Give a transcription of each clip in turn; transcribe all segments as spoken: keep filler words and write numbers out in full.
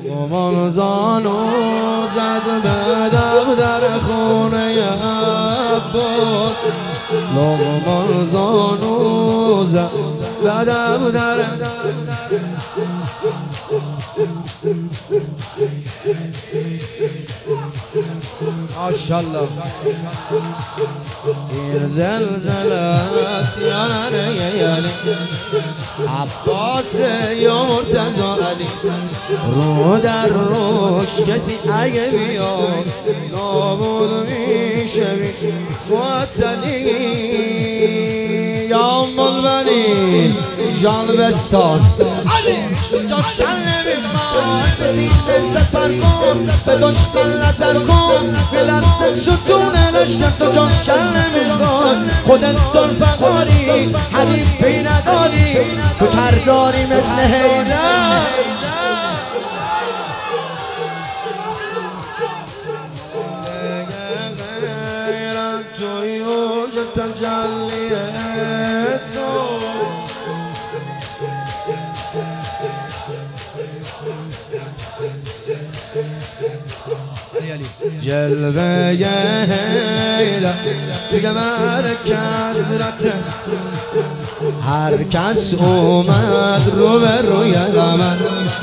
لقمان زانو زد بدم در خونه عباس. لقمان زانو زد بدم در ماشاءالله. این زلزله است یا نه عباس یا مرتضی علی. رو در روش کسی اگه بیاد نابود میشه معطلی. یا ملبنی جان بستان علی جاشتن نمیخواد بزید سفر کن به دشمن نتر کن به لفت ستون نشتن تو جاشتن نمیخواد. خودت سلفه داری حریفی نداری تو کرداری مثل حیدر. غیرت توی اوج تجلی احساس. جلوه حیدر توی مرکز رفته. هر کس اومد رو به روی قمر.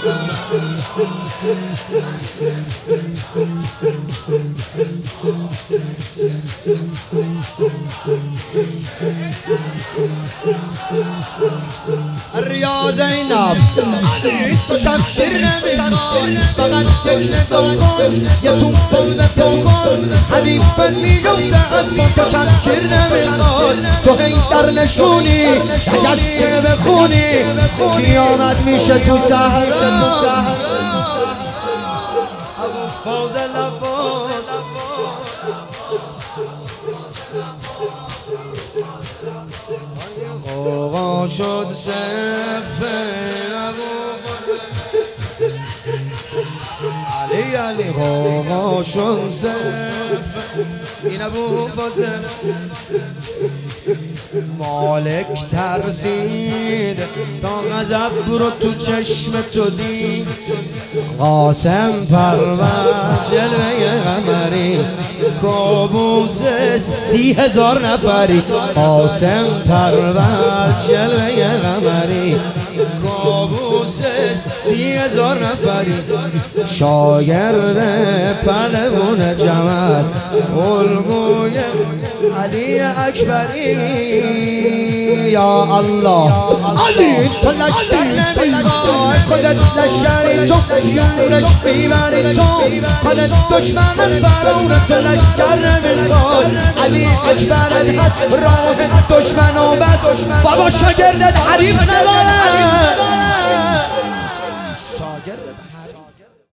ریا زینب تو شمشیر نمیخواد فقط یک نگاه کن یه توفم به تو کن. حدیفت میگفته از ما تو شمشیر نمیخواد تو حیدر نشونی تجسته بخونی قیامت میشه تو سحر. ابو فاضل عباس آقا شد سفر ابو علی علی آقا شد سفر. این ابو فاضل مالک ترسید تا غضب رو تو چشم تو دید. قاسم پرور جلوه قمری کابوس سی هزار نفری. قاسم پرور جلوه قمری کابوس سی هزار نفری. شاگرد پهلوان جمل الگوی علی اکبری. یا الله علی تو لشکر نمیخوای خودت لشکری تو یورش بیبری تو خودت دشمن فرعون تو لشکر نمیخوای. علی اکبرت هست راه دشمن و بس بابا شاگردت حریف نداره.